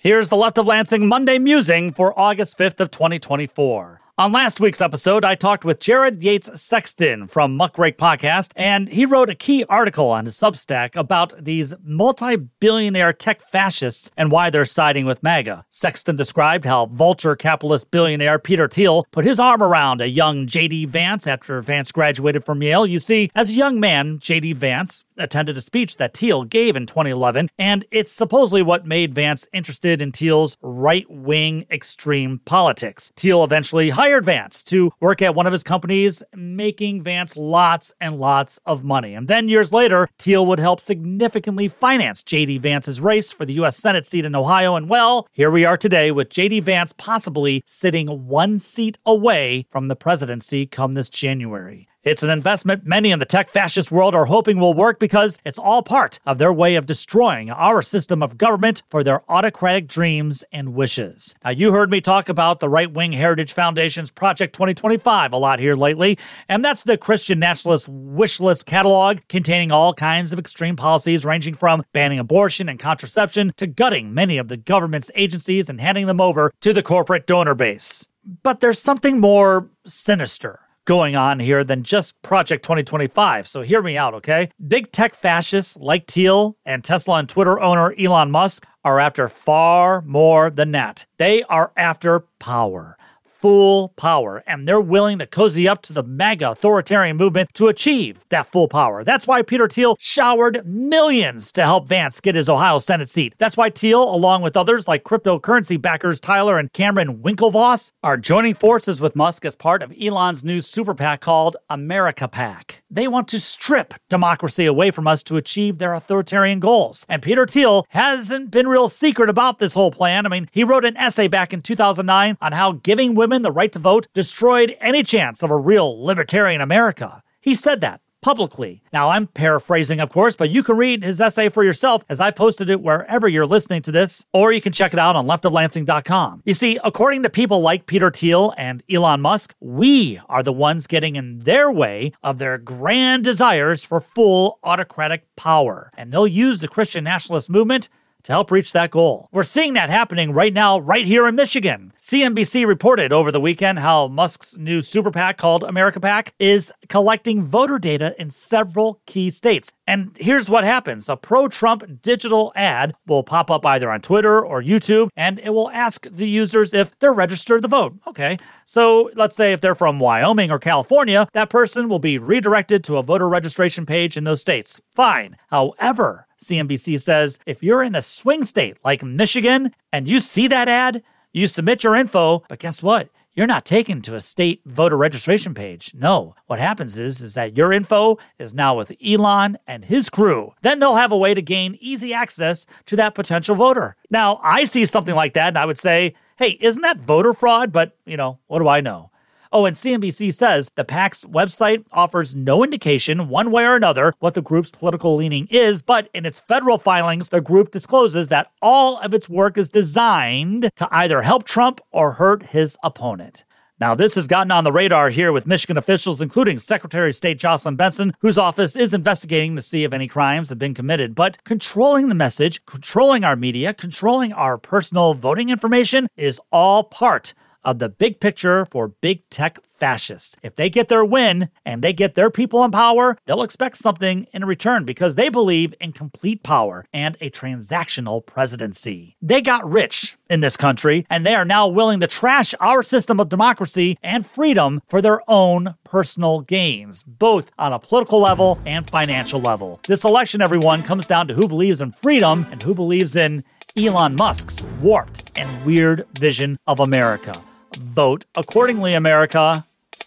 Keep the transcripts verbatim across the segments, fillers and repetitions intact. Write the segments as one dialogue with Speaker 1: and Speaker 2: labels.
Speaker 1: Here's the Left of Lansing Monday Musing for August fifth of twenty twenty-four. On last week's episode, I talked with Jared Yates Sexton from Muckrake Podcast, and he wrote a key article on his Substack about these multi-billionaire tech fascists and why they're siding with MAGA. Sexton described how vulture capitalist billionaire Peter Thiel put his arm around a young J D. Vance after Vance graduated from Yale. You see, as a young man, J D. Vance attended a speech that Thiel gave in twenty eleven, and it's supposedly what made Vance interested in Thiel's right-wing extreme politics. Thiel eventually hired Vance to work at one of his companies, making Vance lots and lots of money. And then years later, Thiel would help significantly finance J D. Vance's race for the U S Senate seat in Ohio. And well, here we are today with J D. Vance possibly sitting one seat away from the presidency come this January. It's an investment many in the tech fascist world are hoping will work because it's all part of their way of destroying our system of government for their autocratic dreams and wishes. Now, you heard me talk about the Right-Wing Heritage Foundation's Project twenty twenty-five a lot here lately, and that's the Christian nationalist wish list catalog containing all kinds of extreme policies ranging from banning abortion and contraception to gutting many of the government's agencies and handing them over to the corporate donor base. But there's something more sinister going on here than just Project twenty twenty-five. So hear me out, okay? Big tech fascists like Thiel and Tesla and Twitter owner Elon Musk are after far more than that. They are after power. Full power, and they're willing to cozy up to the MAGA authoritarian movement to achieve that full power. That's why Peter Thiel showered millions to help Vance get his Ohio Senate seat. That's why Thiel, along with others like cryptocurrency backers Tyler and Cameron Winklevoss, are joining forces with Musk as part of Elon's new super PAC called America PAC. They want to strip democracy away from us to achieve their authoritarian goals. And Peter Thiel hasn't been real secret about this whole plan. I mean, he wrote an essay back in two thousand nine on how giving women the right to vote destroyed any chance of a real libertarian America. He said that publicly. Now, I'm paraphrasing, of course, but you can read his essay for yourself as I posted it wherever you're listening to this, or you can check it out on left of lansing dot com. You see, according to people like Peter Thiel and Elon Musk, we are the ones getting in their way of their grand desires for full autocratic power, and they'll use the Christian nationalist movement to help reach that goal. We're seeing that happening right now, right here in Michigan. C N B C reported over the weekend how Musk's new super PAC called America PAC is collecting voter data in several key states. And here's what happens. A pro-Trump digital ad will pop up either on Twitter or YouTube, and it will ask the users if they're registered to vote. Okay, so let's say if they're from Wyoming or California, that person will be redirected to a voter registration page in those states. Fine. However, C N B C says if you're in a swing state like Michigan and you see that ad, you submit your info, but guess what? You're not taken to a state voter registration page. No, what happens is, is that your info is now with Elon and his crew. Then they'll have a way to gain easy access to that potential voter. Now, I see something like that and I would say, hey, isn't that voter fraud? But, you know, what do I know? Oh, and C N B C says the PAC's website offers no indication one way or another what the group's political leaning is, but in its federal filings, the group discloses that all of its work is designed to either help Trump or hurt his opponent. Now, this has gotten on the radar here with Michigan officials, including Secretary of State Jocelyn Benson, whose office is investigating to see if any crimes have been committed. But controlling the message, controlling our media, controlling our personal voting information is all part of the big picture for big tech fascists. If they get their win and they get their people in power, they'll expect something in return because they believe in complete power and a transactional presidency. They got rich in this country, and they are now willing to trash our system of democracy and freedom for their own personal gains, both on a political level and financial level. This election, everyone, comes down to who believes in freedom and who believes in Elon Musk's warped and weird vision of America. Vote accordingly, America.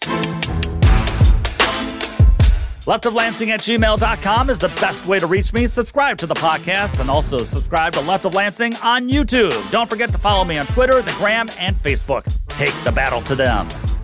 Speaker 1: left of lansing at gmail dot com is the best way to reach me. Subscribe to the podcast and also subscribe to Left of Lansing on YouTube. Don't forget to follow me on Twitter, the Gram, and Facebook. Take the battle to them.